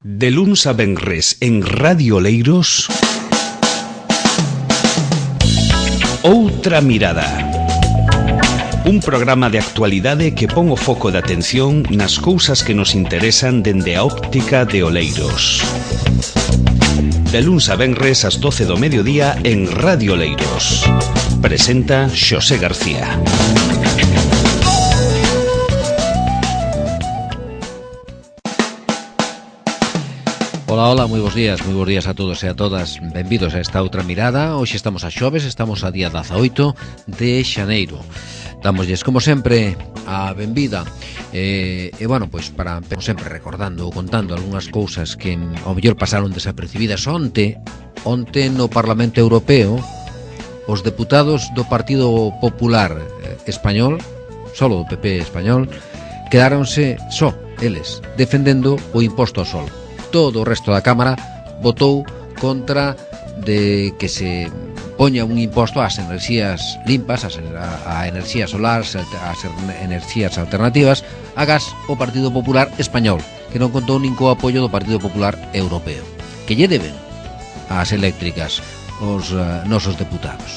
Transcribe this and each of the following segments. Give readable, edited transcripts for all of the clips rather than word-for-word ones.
De luns a venres en Radio Oleiros, Outra Mirada. Un programa de actualidade que pon o foco de atención nas cousas que nos interesan dende a óptica de Oleiros. De luns a venres ás 12 do mediodía en Radio Oleiros. Presenta Xosé García. Ola, moi bons días a todos e a todas. Benvidos a esta outra mirada. Hoxe estamos a xoves, estamos a día 18 de xaneiro. Dámoslles, como sempre, a benvida. Bueno, pois para sempre recordando ou contando algunhas cousas que ao mellor pasaron desapercibidas onte no Parlamento Europeo. Os deputados do Partido Popular Español, solo do PP español, quedáronse só eles defendendo o imposto ao sol. Todo o resto da Cámara votou contra de que se poña un imposto ás enerxías limpas, a enerxía solar, ás enerxías alternativas, agás o Partido Popular Español, que non contou nin co apoio do Partido Popular Europeo, que lle deben ás eléctricas os nosos deputados.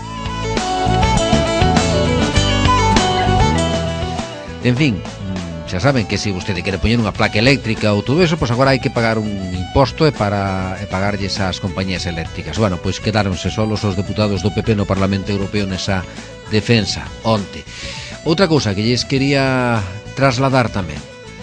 En fin, xa saben que se vostede quere poñer unha placa eléctrica ou todo eso, pois agora hai que pagar un imposto e pagarlles ás compañías eléctricas. Bueno, pois quedáronse solos os deputados do PP no Parlamento Europeo nesa defensa onte. Outra cousa que lles quería trasladar tamén,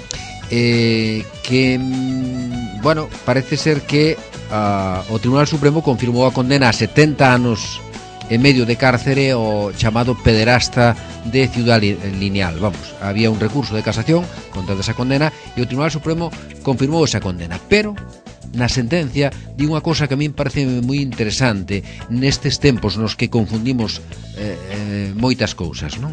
bueno, parece ser que o Tribunal Supremo confirmou a condena a 70 anos e medio de cárcere o chamado pederasta de Ciudad Lineal. Vamos, había un recurso de casación contra esa condena e o Tribunal Supremo confirmou esa condena, pero na sentencia di unha cousa que a min parece moi interesante nestes tempos nos que confundimos moitas cousas, non?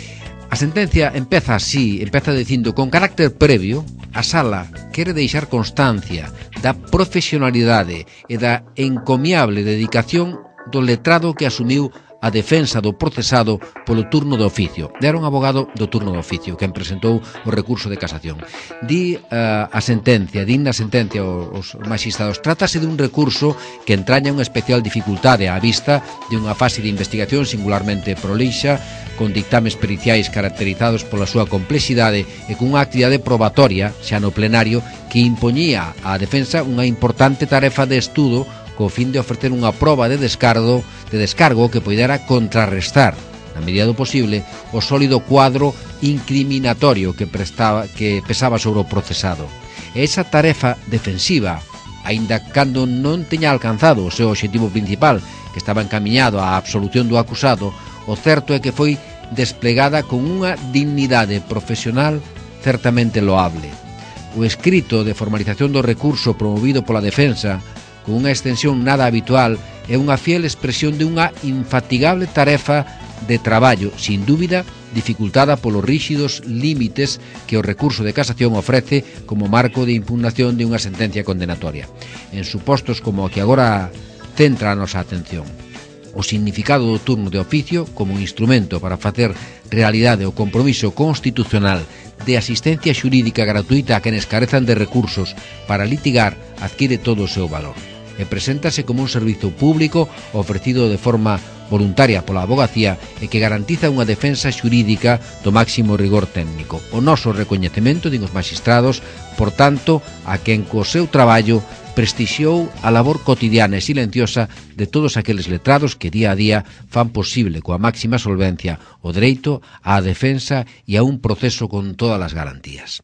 A sentencia empeza así, empeza dicindo: con carácter previo, a sala quere deixar constancia da profesionalidade e da encomiable dedicación do letrado que asumiu a defensa do procesado polo turno de oficio. Era un abogado do turno de oficio quen presentou o recurso de casación. Din na sentencia os magistrados: trátase dun recurso que entraña unha especial dificultade á vista de unha fase de investigación singularmente prolixa, con dictames periciais caracterizados pola súa complexidade e cunha actividade probatoria, xa no plenario, que impoñía á defensa unha importante tarefa de estudo co fin de ofrecer unha proba de descargo que poidera contrarrestar, na medida do posible, o sólido cuadro incriminatorio que pesaba sobre o procesado. E esa tarefa defensiva, aínda cando non teña alcanzado o seu obxectivo principal, que estaba encamiñado á absolución do acusado, o certo é que foi desplegada con unha dignidade profesional certamente loable. O escrito de formalización do recurso promovido pola defensa, con unha extensión nada habitual, é unha fiel expresión de unha infatigable tarefa de traballo, sin dúbida dificultada polos ríxidos límites que o recurso de casación ofrece como marco de impugnación de unha sentencia condenatoria. En supostos como o que agora centra a nosa atención, o significado do turno de oficio como un instrumento para facer realidade o compromiso constitucional de asistencia xurídica gratuita a quenes carezan de recursos para litigar adquire todo o seu valor e preséntase como un servizo público ofrecido de forma voluntaria pola abogacía e que garantiza unha defensa xurídica do máximo rigor técnico. O noso recoñecemento, din os magistrados, por tanto, a quen co seu traballo prestixiou a labor cotidiana e silenciosa de todos aqueles letrados que día a día fan posible coa máxima solvencia o dereito á defensa e a un proceso con todas as garantías.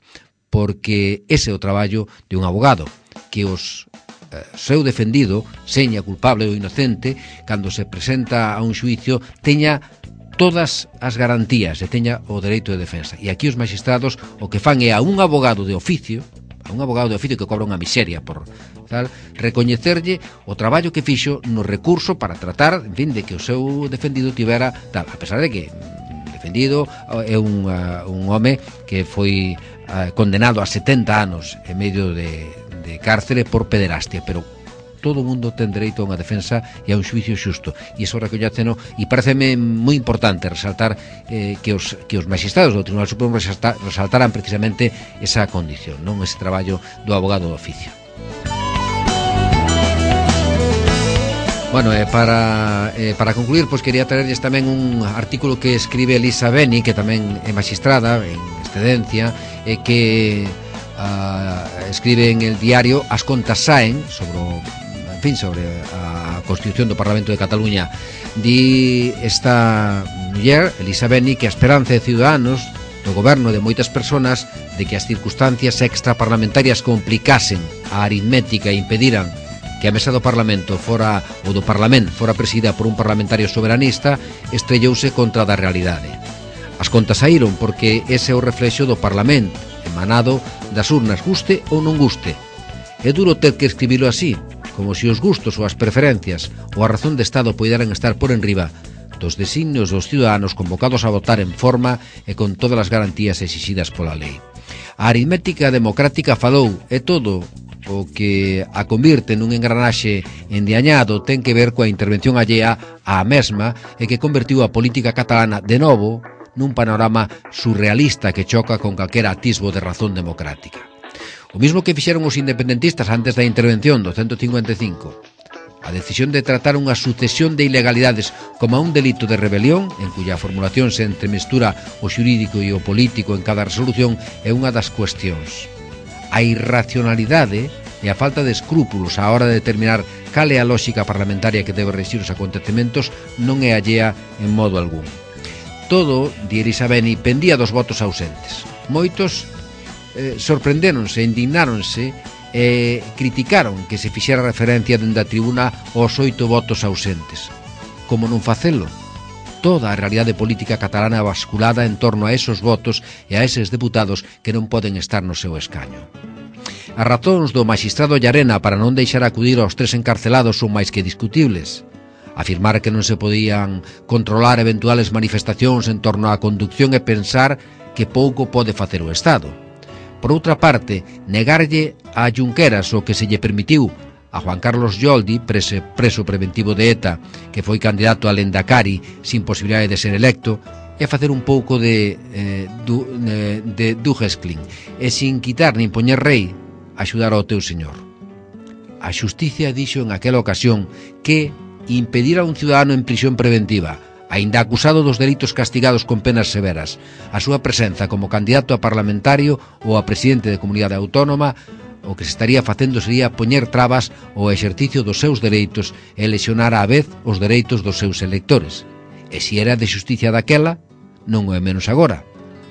Porque ese é o traballo de un abogado, que os seu defendido, seña culpable ou inocente, cando se presenta a un xuicio, teña todas as garantías e teña o dereito de defensa. E aquí os magistrados o que fan é a un abogado de oficio que cobra unha miseria por tal, recoñecerlle o traballo que fixo no recurso para tratar, en fin, de que o seu defendido tivera tal, a pesar de que o defendido é un home que foi condenado a 70 anos e medio de cárcere por pederastia, pero todo o mundo ten dereito a unha defensa e a un xuicio xusto, e iso recoñéceno, e pareceme moi importante resaltar que os magistrados do Tribunal Supremo resaltaran precisamente esa condición, non ese traballo do abogado do oficio. Bueno, para concluir, pois quería traerles tamén un artículo que escribe Elisa Beni, que tamén é magistrada en excedencia, que escribe en el diario As contas saen sobre a Constitución do Parlamento de Cataluña. Di esta muller, Elisa Beni, que a esperanza de Ciudadanos, do goberno de moitas persoas, de que as circunstancias extraparlamentarias complicasen a aritmética e impediran que a mesa do Parlamento fora presidida por un parlamentario soberanista, estrellouse contra da realidade. As contas saíron porque ese é o reflexo do Parlamento, emanado das urnas, guste ou non guste. É duro ter que escribilo así, como se os gustos ou as preferencias ou a razón de Estado poideran estar por enriba dos designios dos ciudadanos convocados a votar en forma e con todas as garantías exixidas pola lei. A aritmética democrática falou, e todo o que a convirte nun engranaxe endiañado ten que ver coa intervención allea á mesma e que convertiu a política catalana de novo nun panorama surrealista que choca con calquera atisbo de razón democrática. O mismo que fixeron os independentistas antes da intervención do 155. A decisión de tratar unha sucesión de ilegalidades como un delito de rebelión, en cuya formulación se entremestura o xurídico e o político en cada resolución, é unha das cuestións. A irracionalidade e a falta de escrúpulos á hora de determinar cal é a lógica parlamentaria que debe regir os acontecementos non é allea en modo algún. Todo, di Elisa Beni, pendía dos votos ausentes. Moitos sorprendéronse, indignáronse e criticaron que se fixera referencia dende a tribuna aos 8 votos ausentes. Como non facelo? Toda a realidade política catalana basculada en torno a esos votos e a eses deputados que non poden estar no seu escaño. As razóns do magistrado Llarena para non deixar acudir aos 3 encarcelados son máis que discutibles. Afirmar que non se podían controlar eventuales manifestacións en torno á conducción e pensar que pouco pode facer o Estado. Por outra parte, negarlle a Junqueras o que se lle permitiu a Juan Carlos Yoldi, preso preventivo de ETA, que foi candidato a Lendakari sin posibilidade de ser electo, e facer un pouco de Dugesclin, e sin quitar nin poñer rei, axudar ao teu señor. A xusticia dixo en aquela ocasión que impedir a un ciudadano en prisión preventiva, aínda acusado dos delitos castigados con penas severas, a súa presenza como candidato a parlamentario ou a presidente de comunidade autónoma, o que se estaría facendo sería poñer trabas ao exercicio dos seus dereitos e lesionar á vez os dereitos dos seus electores. E se era de xusticia daquela, non o é menos agora.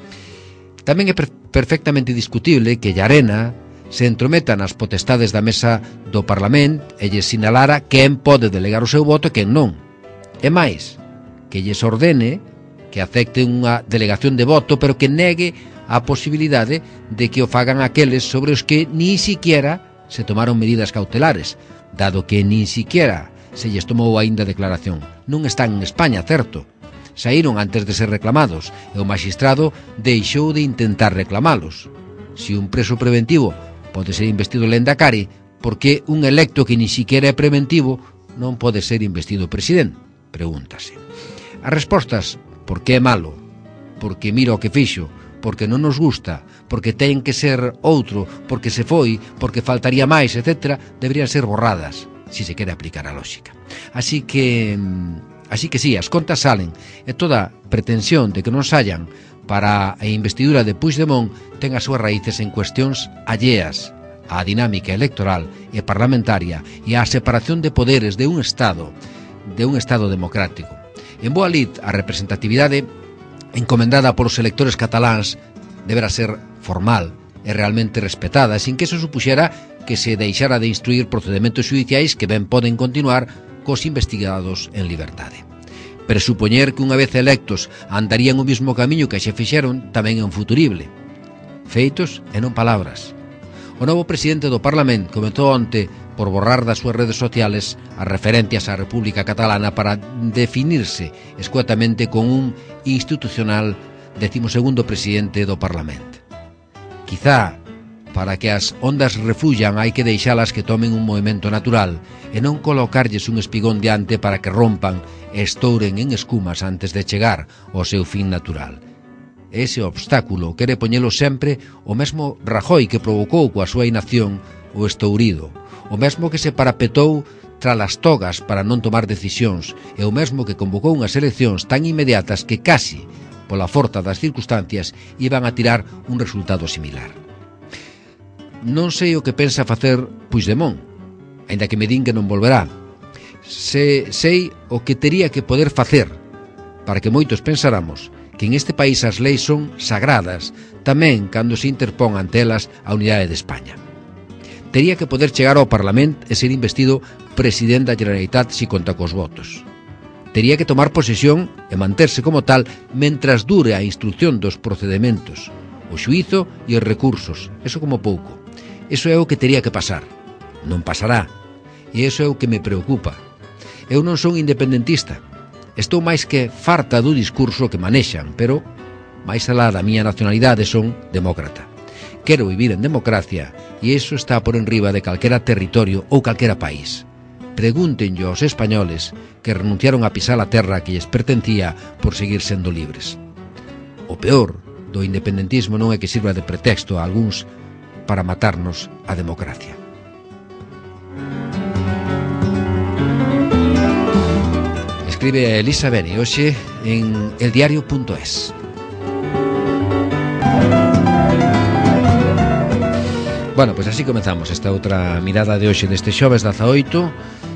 Tamén é perfectamente discutible que Llarena se entrometa nas potestades da mesa do Parlamento e lle sinalara quen pode delegar o seu voto e quen non. E máis, que lles ordene que acepte unha delegación de voto, pero que negue a posibilidade de que o fagan aqueles sobre os que ni siquiera se tomaron medidas cautelares, dado que ni siquiera se lles tomou aínda declaración. Non están en España, certo. Saíron antes de ser reclamados e o magistrado deixou de intentar reclamalos. Se un preso preventivo pode ser investido Lendakari, por que un electo que ni siquiera é preventivo non pode ser investido presidente? Pregúntase. As respostas, porque é malo, porque mira o que fixo, porque non nos gusta, porque ten que ser outro, porque se foi, porque faltaría máis, etc., deberían ser borradas, si se quere aplicar a lógica. Así que sí, as contas salen, e toda pretensión de que non saian para a investidura de Puigdemont ten as súas raíces en cuestións alleas á dinámica electoral e parlamentaria e á separación de poderes de un Estado democrático. En boa lid, a representatividade encomendada polos electores cataláns deberá ser formal e realmente respetada, sin que eso supuxera que se deixara de instruir procedementos judiciais que ben poden continuar cos investigados en liberdade. Presupoñer que unha vez electos andarían o mesmo camiño que xe fixeron tamén é un futurible. Feitos e non palabras. O novo presidente do Parlamento comentou onte por borrar das súas redes sociales as referencias á República Catalana para definirse escuetamente con un institucional 12º presidente do Parlamento. Quizá Para que as ondas refullan hai que deixalas que tomen un movimento natural e non colocarlles un espigón diante para que rompan e estouren en escumas antes de chegar ao seu fin natural. Ese obstáculo quere poñelo sempre o mesmo Rajoy que provocou coa súa inacción o estourido, o mesmo que se parapetou tras as togas para non tomar decisións e o mesmo que convocou unhas eleccións tan inmediatas que casi, pola forza das circunstancias, iban a tirar un resultado similar. Non sei o que pensa facer Puigdemont, aínda que me din que non volverá. Sei o que tería que poder facer, para que moitos pensáramos que en este país as leis son sagradas, tamén cando se interpón ante elas a unidade de España. Tería que poder chegar ao Parlamento e ser investido presidente da Generalitat si conta cos votos. Tería que tomar posesión e manterse como tal mentras dure a instrucción dos procedementos, o xuízo e os recursos, eso como pouco. Eso é o que tería que pasar. Non pasará. E iso é o que me preocupa. Eu non son independentista. Estou máis que farta do discurso que manexan, pero, máis alá da miña nacionalidade, son demócrata. Quero vivir en democracia e iso está por enriba de calquera territorio ou calquera país. Pregúntenlle aos españoles que renunciaron a pisar a terra que lles pertencía por seguir sendo libres. O peor do independentismo non é que sirva de pretexto a algúns para matarnos a democracia. Escribe Elisa Beni hoxe en eldiario.es. Bueno, pois así comezamos esta outra mirada de hoxe deste xoves 18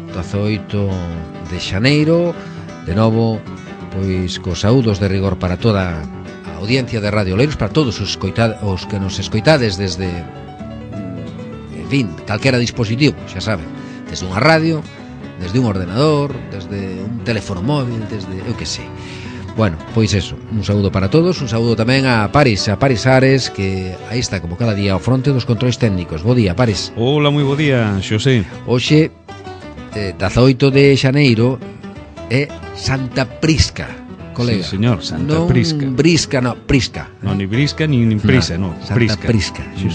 de xaneiro. De novo, pois cos saúdos de rigor para toda a audiencia de Radio Oleiros, para todos os que nos escoitades desde, en fin, calquera dispositivo, xa saben, desde unha radio, desde un ordenador, desde un teléfono móvil, desde eu que sei. Bueno, pois eso, un saúdo para todos, un saúdo tamén a Paris Ares, que aí está como cada día ao fronte dos controis técnicos. Bo día, Paris. Hola, moi bo día, Xosé. Hoxe, 18 de xaneiro, é Santa Prisca, colega. Sí, señor, Santa non Prisca. Brisca, no, Prisca. Non, ni brisca, ni prisa, no, Santa Prisca. Xusto.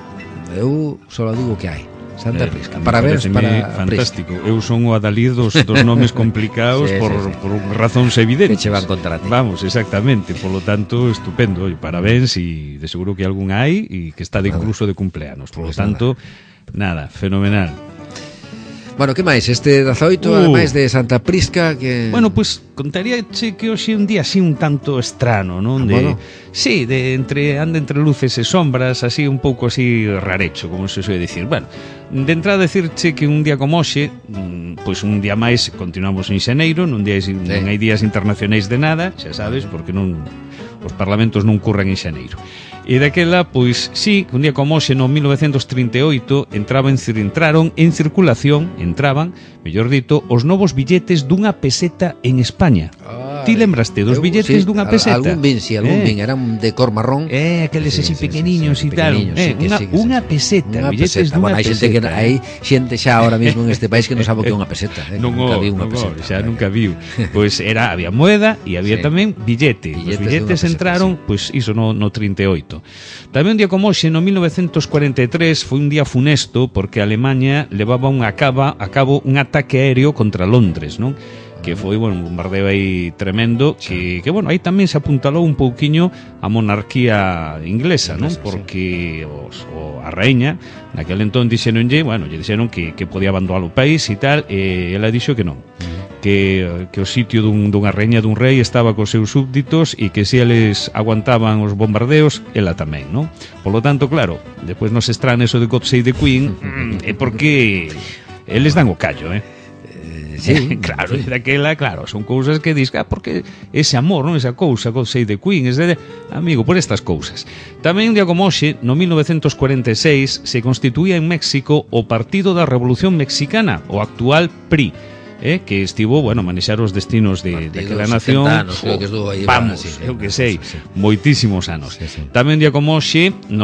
Eu só digo que hai. Santa Prisca. Parabéns para fantástico. Prisca. Eu son o adalid dos nomes complicados sí, por razóns evidentes. Que che van contra ti. Vamos, exactamente. Por lo tanto, estupendo. Oye, parabéns e de seguro que algún hai e que está de incluso de cumpleanos. Por lo tanto, nada, fenomenal. Bueno, que máis? Este 18, ademais de Santa Prisca, que... Bueno, pues contaríache que hoxe un día así un tanto estrano, non? Sí, anda entre luces e sombras, así un pouco así rarecho, como se suele decir. Bueno, de entrada decirche que un día como hoxe, pois un día máis, continuamos en xaneiro, non hai días internacionais de nada, xa sabes, porque non os parlamentos non curran en xaneiro. E daquela, pois, sí, un día como hoxe, no 1938, entraban en circulación, mellor dito, os novos billetes dunha peseta en España. Ti lembraste dos billetes dunha peseta? Algún vin, eran de cor marrón. Aqueles así pequeniños e tal. Unha peseta, billetes dunha peseta. Hai xente xa ahora mismo en este país que non sabe o que é unha peseta. Nunca viu. Pois había moeda e había tamén billete. Os billetes entraron, pois iso no 38. Tamén un día como hoxe, no 1943, foi un día funesto porque Alemania levaba a cabo un ataque aéreo contra Londres, non? Que foi, un bombardeo aí tremendo, que aí tamén se apuntalou un pouquiño a monarquía inglesa, non? Porque a raíña, naquele entón dixeronlle, lle dixeron que podía abandonar o país e tal, e ela dixo que non. Que o sitio dunha reina dun rei estaba cos seus súbditos e que se eles aguantaban os bombardeos, ela tamén, non? Por lo tanto, claro, despois nos estrana eso de God Save the Queen, é porque eles dan o callo, Sí, claro, daquela, claro, son cousas que dis, porque ese amor, non, esa cousa, God Save the Queen, amigo, por estas cousas. Tamén un día como hoxe, no 1946, se constituía en México o Partido da Revolución Mexicana, o actual PRI, que estivo, manexar os destinos de aquela nación. Vamos, eu que sei, moitísimos anos. Tamén un día como hoxe, no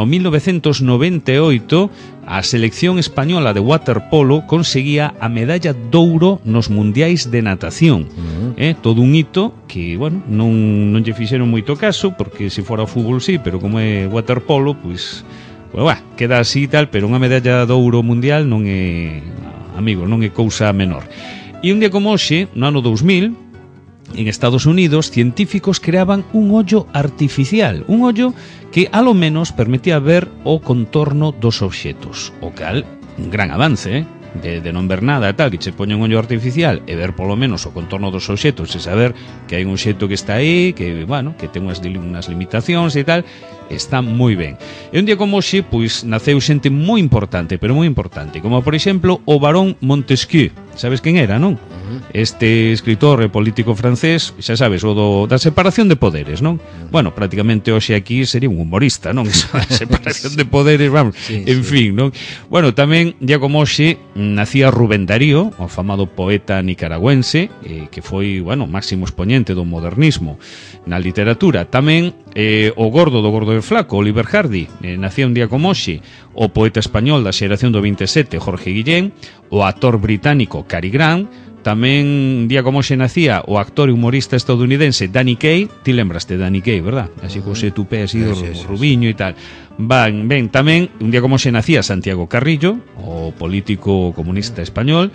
1998, a selección española de waterpolo conseguía a medalla de ouro nos mundiais de natación. Todo un hito que, non lle fixeron moito caso, porque se fora o fútbol sí, pero como é waterpolo, pois Pois, queda así e tal, pero unha medalla de ouro mundial non é, amigo, non é cousa menor. E un día como hoxe, no ano 2000, en Estados Unidos, científicos creaban un ollo artificial, un ollo que a lo menos permitía ver o contorno dos obxetos, o cal, un gran avance, de non ver nada e tal, que che poña un ollo artificial e ver polo menos o contorno dos obxetos e saber que hai un obxeto que está aí, que, bueno, que ten unhas limitacións e tal, está moi ben. E un día como hoxe, pois, naceu xente moi importante, pero moi importante, como por exemplo o barón Montesquieu. Sabes quen era, non? Este escritor e político francés, xa sabes, o da separación de poderes, non? Bueno, prácticamente hoxe aquí sería un humorista, non? Esa separación de poderes, vamos, en fin, non? Bueno, tamén, día como hoxe, nacía Rubén Darío, o famado poeta nicaragüense, que foi, bueno, máximo expoñente do modernismo na literatura. Tamén o gordo do Gordo e Flaco, Oliver Hardy, nacía un día como hoxe. O poeta español da xeración do 27, Jorge Guillén, o actor británico Cary Grant. Tamén, día como hoxe, nacía o actor e humorista estadounidense Danny Kaye. Ti lembraste de Danny Kaye, verdad? Así que ose tupé así, rubiño e tal. Ben, tamén, un día como hoxe, nacía Santiago Carrillo, o político comunista español.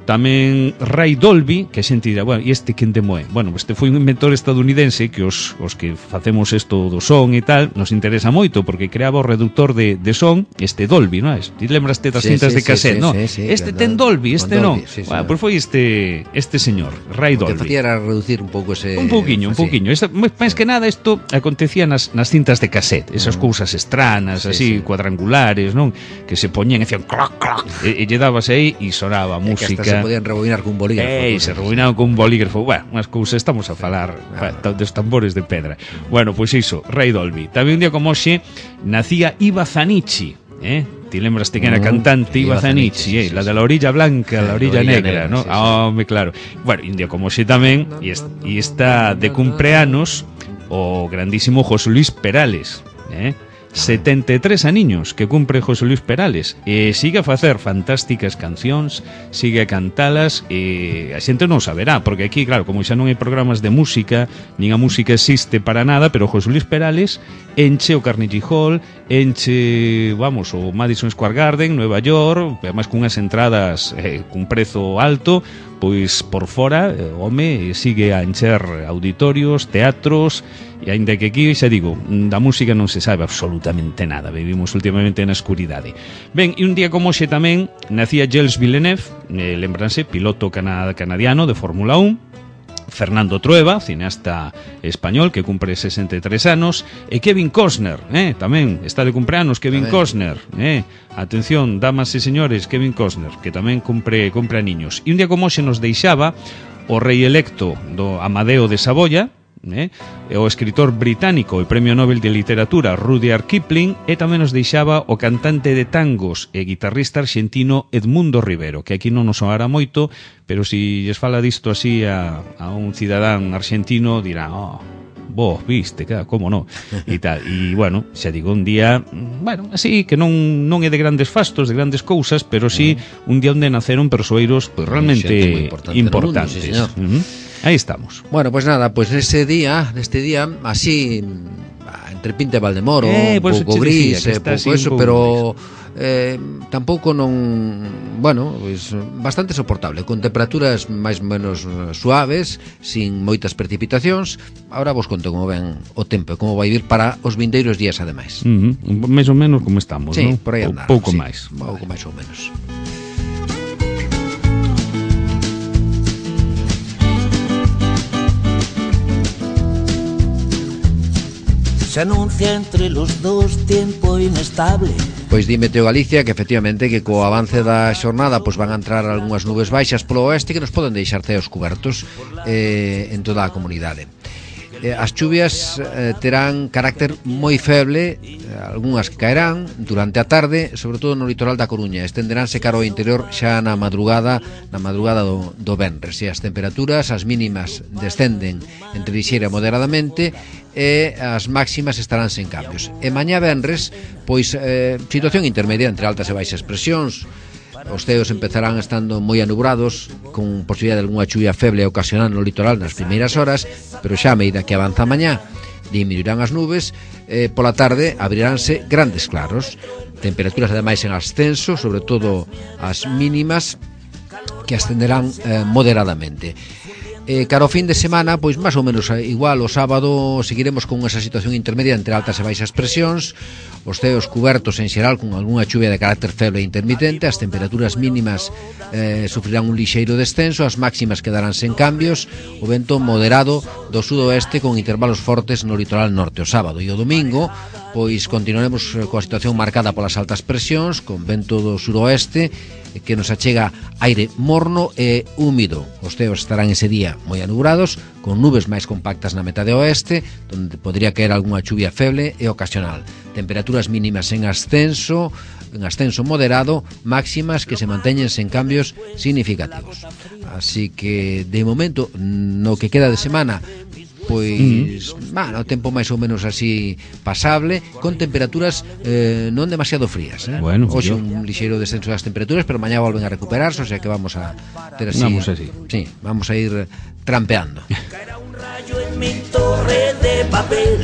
Tamén Ray Dolby, que xente dirá, bueno, e este quen demo é? Bueno, este foi un inventor estadounidense que os que facemos isto do son e tal, nos interesa moito, porque creaba o reductor de son, este Dolby, non é? Ti lembraste das cintas de cassette, non? Este ten Dolby, este non. Bueno, pois foi este señor, Ray Dolby. O que facía era reducir un pouco ese... Un pouquiño. Máis que nada, isto acontecía nas cintas de cassette, esas cousas estranas, así, cuadrangulares, non? Que se poñían e facían clac, clac, e lle dabas aí e sonaba música. Se podían rebobinar con un bolígrafo. Se rebobinaban con un bolígrafo. Bueno, unhas cousas, estamos a falar dos tambores de pedra. Bueno, pois iso, Ray Dolby. Tamén un día como hoxe nacía Iva Zanicci, Ti lembraste que era cantante Iva Zanicci, la de la orilla blanca, la orilla negra, ¿no? Claro. Bueno, un día como hoxe tamén, e está de cumpleanos o grandísimo José Luis Perales, 73 aniños que cumpre José Luis Perales, e sigue a facer fantásticas cancións, sigue a cantalas, e a xente non saberá, porque aquí, claro, como xa non hai programas de música, nin a música existe para nada, pero José Luis Perales enche o Carnegie Hall, enche, vamos, o Madison Square Garden, Nueva York, además cunhas entradas cun prezo alto, pois por fora, o home sigue a encher auditorios, teatros, e aínda que aquí, xa digo, da música non se sabe absolutamente nada, vivimos últimamente na escuridade. Ben, e un día como hoxe tamén nacía Gilles Villeneuve, lembranse, piloto canadiano de Fórmula 1, Fernando Trueba, cineasta español que cumpre 63 anos, e Kevin Costner, tamén está de cumpleanos Kevin Costner, atención, damas e señores, Kevin Costner, que tamén cumpre niños. E un día como hoxe nos deixaba o rei electo do Amadeo de Saboya, o escritor británico e Premio Nobel de Literatura Rudyard Kipling, e tamén nos deixaba o cantante de tangos e guitarrista arxentino Edmundo Rivero, que aquí non nos soará moito, pero si lles fala disto así a un cidadán arxentino dirá, vos viste, como non, e tal. E, bueno, xa digo, un día, bueno, así, que non é de grandes fastos, de grandes cousas, pero sí un día onde naceron persoeiros pues, realmente importantes. Mundo, sí, aí estamos. Bueno, pues nada, pues neste día, así, entre Pinta e Valdemoro, un pouco gris, pouco eso, pero tampouco non, bueno, pues, bastante soportable, con temperaturas máis ou menos suaves, sin moitas precipitacións. Ahora vos conto como ven o tempo, como vai vir para os vindeiros días ademais. Máis ou menos como estamos, sí, non? Por aí andar, pouco sí, máis. Pouco máis ou menos. Se anuncia entre los dos tiempo inestable. Pois di Meteo Galicia que efectivamente que co avance da xornada pois van a entrar algunhas nubes baixas polo oeste que nos poden deixar ceos cubertos en toda a comunidade. As chuvias terán carácter moi feble, algunhas caerán durante a tarde, sobre todo no litoral da Coruña, estenderánse cara ao interior xa na madrugada do venres, e as temperaturas, as mínimas descenden entre lixeira e moderadamente, e as máximas estarán sen cambios. E mañá venres, pois situación intermedia entre altas e baixas presións. Os ceos empezarán estando moi anubrados, con posibilidade de algunha chuvia feble ocasional no litoral nas primeiras horas, pero xa a medida que avanza a mañá diminuirán as nubes, pola tarde abriránse grandes claros. temperaturas ademais en ascenso, sobre todo as mínimas, que ascenderán moderadamente. Cara ao fin de semana, pois máis ou menos igual. O sábado seguiremos con esa situación intermedia entre altas e baixas presións, os ceos cubertos en xeral con algunha chuvia de carácter feble e intermitente, as temperaturas mínimas sufrirán un lixeiro descenso, as máximas quedarán sen cambios, o vento moderado do sudoeste con intervalos fortes no litoral norte o sábado, e o domingo pois continuaremos coa situación marcada polas altas presións, con vento do suroeste que nos achega aire morno e húmido. Os ceos estarán ese día moi anubrados, con nubes máis compactas na metade oeste, onde podría caer algunha chuvia feble e ocasional. Temperaturas mínimas en ascenso moderado, máximas que se manteñen sen cambios significativos. Así que, de momento, no que queda de semana, pois, o tempo máis ou menos así pasable, con temperaturas non demasiado frías. Bueno, hoxe un lixeiro descenso das temperaturas, pero mañá volven a recuperarse, o sea que vamos a ter así. Vamos así. Sí, vamos a ir trampeando. Caerá un rayo en mi torre de papel.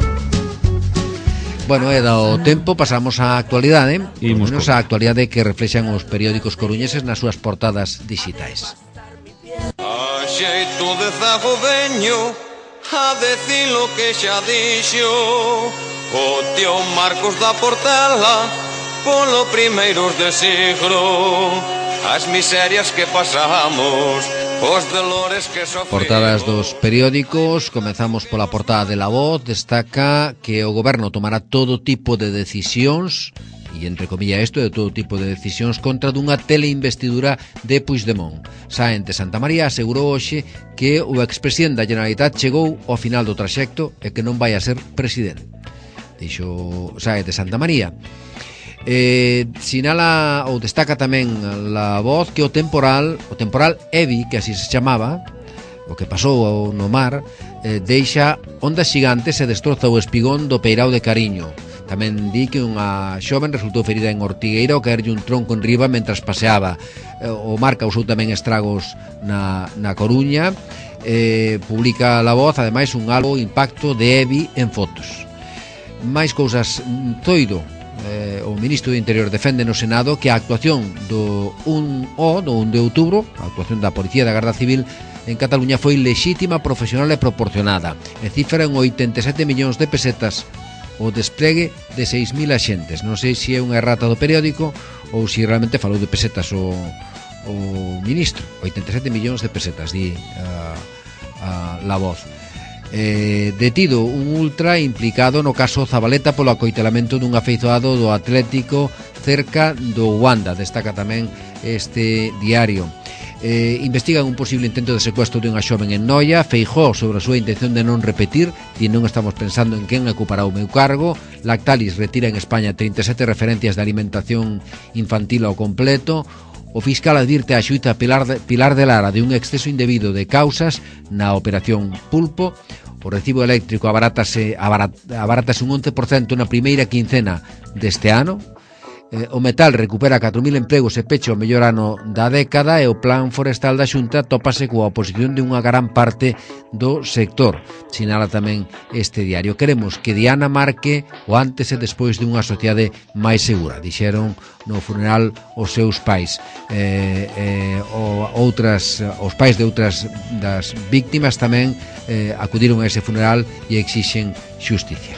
Bueno, é do tempo, pasamos á actualidade. Imos a actualidade que reflexan os periódicos coruñeses nas súas portadas digitais. A xeito de zago veño a decir lo que xa dixo o tío Marcos da Portela polo primeiros de siglo, as miserias que pasamos, os dolores que sofrimos. Portadas dos periódicos. Comezamos pola portada de La Voz. Destaca que o goberno tomará todo tipo de decisións, e entre comillas isto, de todo tipo de decisións contra dunha teleinvestidura de Puigdemont. Sáenz de Santamaría asegurou hoxe que o expresidente da Generalitat chegou ao final do traxecto e que non vai a ser presidente. Dixo Sáenz de Santamaría. Sinala ou destaca tamén La Voz que o temporal Evi, que así se chamaba, o que pasou no mar, deixa ondas gigantes e destroza o espigón do Peirao de Cariño. Tamén di que unha xoven resultou ferida en Ortigueira ao caerlle un tronco en riba mentras paseaba. O mar causou tamén estragos na Coruña. Publica La Voz ademais un alto impacto de Evi en fotos. Máis cousas. Zoido, o ministro do Interior, defende no Senado que a actuación do 1 de outubro, a actuación da Policía da Garda Civil en Cataluña foi lexítima, profesional e proporcionada, e cifra en 87 millóns de pesetas o despregue de 6.000 axentes. Non sei se é unha errata do periódico ou se realmente falou de pesetas o ministro. 87 millóns de pesetas, di a La Voz. Detido un ultra implicado no caso Zabaleta polo acoitelamento dun afeizoado do Atlético cerca do Wanda, destaca tamén este diario. Investigan un posible intento de secuestro de unha xoven en Noia. Feijóo sobre a súa intención de non repetir, e non estamos pensando en quen ocupará o meu cargo. Lactalis retira en España 37 referencias de alimentación infantil ao completo. O fiscal advirte a xuíza Pilar de Lara de un exceso indebido de causas na operación Pulpo. O recibo eléctrico abarátase un 11% na primeira quincena deste ano. O metal recupera 4.000 empregos e pecha o mellor ano da década, e o plan forestal da Xunta tópase coa oposición de unha gran parte do sector. Sinala tamén este diario. Queremos que Diana marque o antes e despois dunha sociedade máis segura, dixeron no funeral os seus pais. Os pais de outras das víctimas tamén acudiron a ese funeral e exixen xusticia.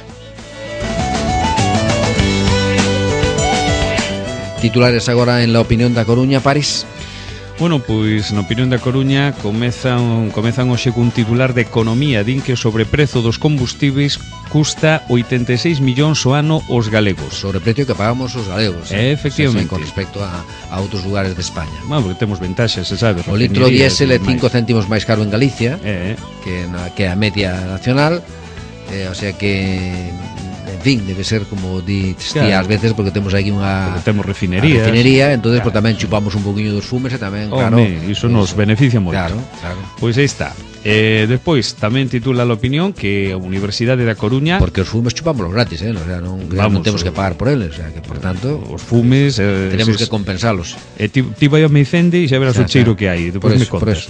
Titulares agora en La Opinión da Coruña, París. Bueno, pois na Opinión da Coruña comezan hoxe cun titular de economía. Din que o sobreprezo dos combustibles custa 86 millóns o ano aos galegos. Sobreprecio que pagamos os galegos, efectivamente, con respecto a outros lugares de España. Bueno, porque temos ventaxas, se sabe. O litro diésel é 5 céntimos máis caro en Galicia que a media nacional, o sea que, en fin, debe ser como ás veces, porque temos aquí unha refinería, entonces pues, tamén chupamos un poquinho dos fumes e tamén, claro, iso nos beneficia moito. Claro. Pois aí está. Despois tamén titula La Opinión que a Universidade da Coruña, porque os fumes chupámoslos gratis, o sea, non temos que pagar por eles, o sea, que por tanto os fumes tenemos que compensalos. Ti vai a Meicende e xa verás o cheiro que hai, depois me contas.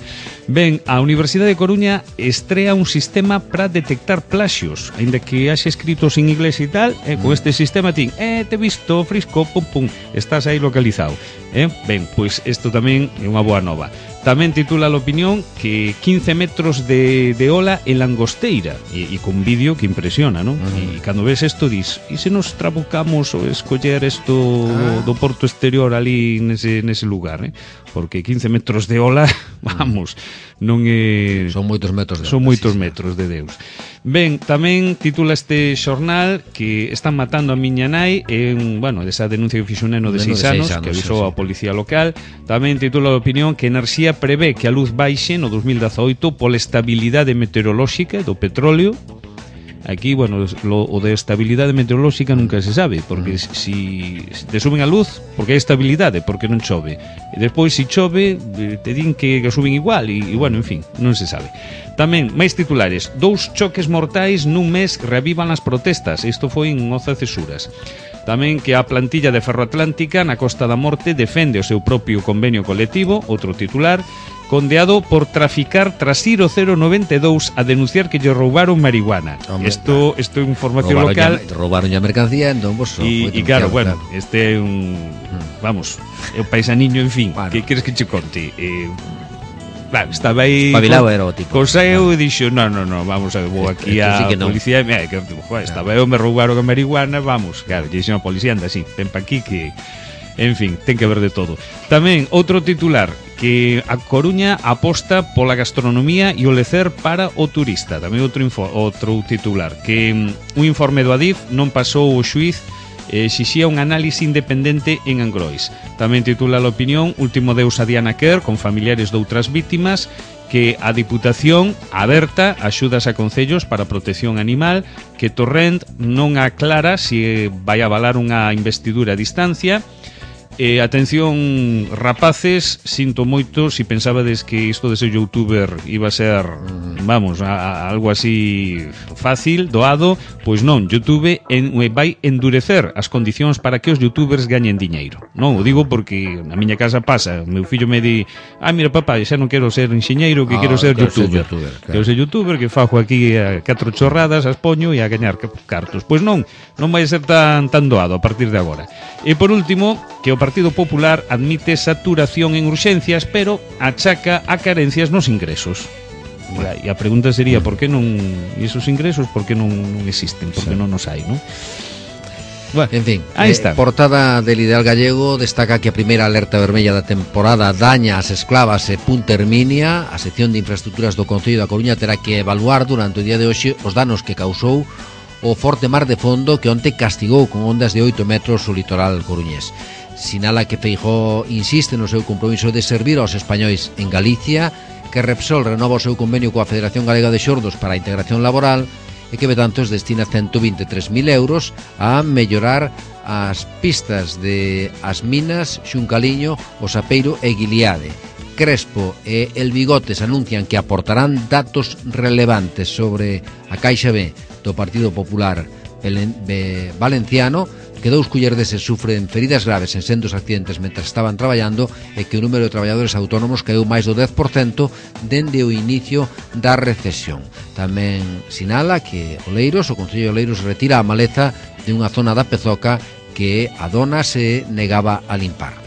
Ben, a Universidade de Coruña estrea un sistema para detectar plaxios, aínda que haxe escritos en inglés e tal, con este sistema te visto, frisco, pum pum, estás aí localizado. Ben, pois isto tamén é unha boa nova. Tamén titula a opinión que 15 metros de ola en Langosteira e con vídeo que impresiona, non? E cando ves isto dis, e se nos trabucamos ou escoller isto do porto exterior ali nese lugar, porque 15 metros de ola, vamos, non é... Son moitos metros de ola. Son moitos metros de Deus. Ben, tamén titula este xornal que están matando a miña nai en, bueno, desa denuncia que fixo un neno de 6 anos que avisou a policía local. Tamén titula a opinión que Enerxía prevé que a luz baixe no 2018 pola estabilidade meteorolóxica do petróleo. Aquí, bueno, o de estabilidade meteorolóxica nunca se sabe, porque si te suben a luz, porque hai estabilidade, porque non chove. E despois, si chove, te din que suben igual, e bueno, en fin, non se sabe. Tamén, máis titulares, 2 choques mortais nun mes reavivan as protestas. Isto foi en Oza Cesuras. Tamén que a plantilla de Ferroatlántica na Costa da Morte defende o seu propio convenio colectivo, outro titular, condeado por traficar tras ir ao 092 a denunciar que lle roubaron marihuana. Isto é información local. Roubaron a mercancía, entón vos e claro, bueno, este é un... Vamos, é un paisaniño, en fin, bueno. Que queres que che conte? Claro, estaba aí espabilado erótico. Coseu e dixo, no, vamos a ver, vou aquí a policía, estaba eu, me roubaron a marihuana, vamos, claro, lle dixo a policía, anda así, ven pa aquí que... En fin, ten que ver de todo. Tamén, outro titular, que a Coruña aposta pola gastronomía e o lecer para o turista. Tamén outro titular, que un informe do Adif non pasou o xuiz, exixía un análise independente en Angrois. Tamén titula a opinión, último deus a Diana Kerr, con familiares de outras vítimas, que a Diputación aberta axudas a concellos para a protección animal, que Torrent non aclara se vai avalar unha investidura a distancia. Atención, rapaces, sinto moito si pensabades que isto de ser youtuber iba a ser, vamos, algo así fácil, doado, pois non, YouTube vai endurecer as condicións para que os youtubers gañen diñeiro. Non, o digo porque na miña casa pasa, meu fillo me di, mira papá, xa non quero ser enxeñeiro, que quero ser youtuber. Quero ser youtuber, que fajo aquí a 4 chorradas, as poño e a gañar cartos. Pois non vai ser tan doado a partir de agora. E por último, que o Partido Popular admite saturación en urxencias, pero achaca a carencias nos ingresos. E a pregunta sería, por que non esos ingresos, por que non existen, por que non nos hai, non? Bueno, en fin, aí está. Portada del Ideal Gallego destaca que a primeira alerta vermella da temporada daña as esclavas e Punta Herminia. A sección de infraestructuras do Concello da Coruña terá que evaluar durante o día de hoxe os danos que causou o forte mar de fondo que onte castigou con ondas de 8 metros o litoral coruñés. Sinala que Feijóo insiste no seu compromiso de servir aos españois en Galicia, que Repsol renova o seu convenio coa Federación Galega de Xordos para a integración laboral e que Betanzos destina 123.000 euros a mellorar as pistas de As Minas, Xuncaliño, O Sapeiro e Guiliade. Crespo e El Bigotes anuncian que aportarán datos relevantes sobre a Caixa B do Partido Popular Valenciano, que 2 cullerdeses sufren feridas graves en sendos accidentes mentre estaban traballando e que o número de traballadores autónomos caeu máis do 10% dende o inicio da recesión. Tamén sinala que o Concello de Oleiros retira a maleza de unha zona da Pezoca que a dona se negaba a limpar.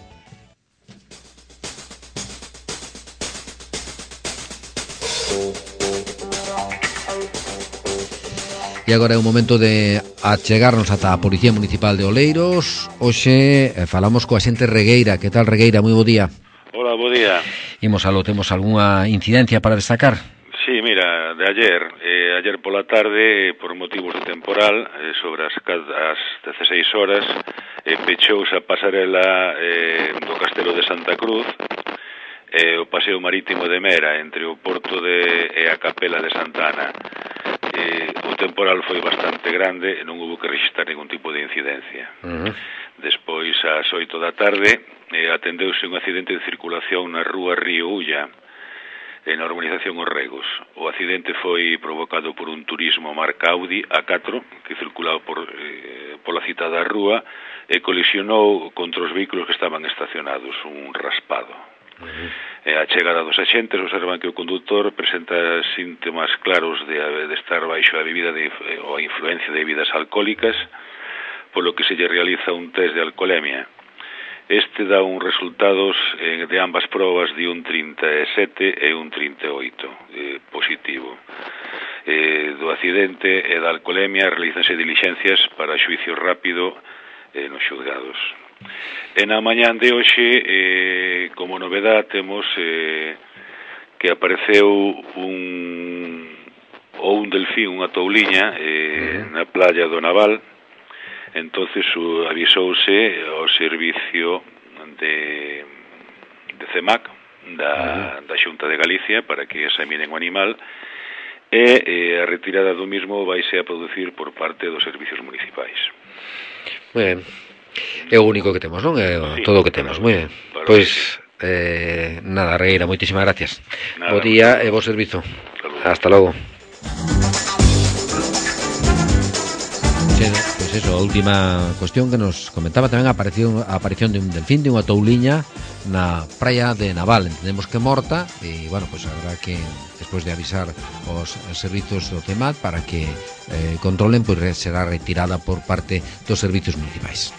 E agora é o momento de achegarnos ata a Policía Municipal de Oleiros. Hoxe falamos coa xente Regueira. Que tal, Regueira? Moi bo día. Hola, bo día. Imos aló, temos algunha incidencia para destacar? Sí, mira, de ayer pola tarde, por motivos de temporal, sobre as 16 horas, pechouse a pasarela do Castelo de Santa Cruz, o paseo marítimo de Mera, entre o porto e a capela de Santa Ana. O temporal foi bastante grande e non houve que registrar ningún tipo de incidencia. Despois, ás 8 da tarde, atendeuse un accidente de circulación na rúa Río Ulla, na urbanización Os Regos. O accidente foi provocado por un turismo marca Audi A4 que circulaba pola citada rúa e colisionou contra os vehículos que estaban estacionados, un raspado. A chegada dos axentes observan que o condutor presenta síntomas claros de estar baixo a bebida ou a influencia de bebidas alcohólicas, polo que se lle realiza un test de alcoholemia. Este dá un resultados de ambas probas de un 37 e un 38 positivo. Do accidente e da alcoholemia realizanse diligencias para xuicio rápido nos xulgados. E na mañán de hoxe, como novedad, temos que apareceu un delfín, unha touliña, na playa do Naval. Entonces avisouse ao servicio de CEMAC da Xunta de Galicia para que examinen o animal, e a retirada do mismo vaise a producir por parte dos servicios municipais. Moi ben. É o único que temos, non? É todo o que temos. Moi ben. Pois, nada, Regueira, moitísimas gracias. Bo día e bo servizo. Hasta logo. Pois eso, a última cuestión que nos comentaba tamén a aparición de un delfín, de unha touliña na praia de Naval. Entendemos que morta, e, bueno, pues habrá que, despois de avisar os servizos do CEMAT para que controlen, pues será retirada por parte dos servizos municipais.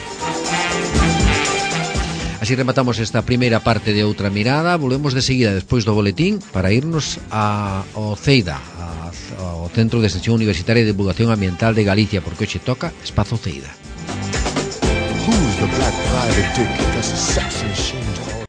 Así rematamos esta primeira parte de Outra Mirada. Volvemos de seguida despois do boletín para irnos ao CEIDA, ao Centro de Extensión Universitaria de Divulgación Ambiental de Galicia, porque hoxe toca Espazo CEIDA. Who's the black private dick? That's a sex machine.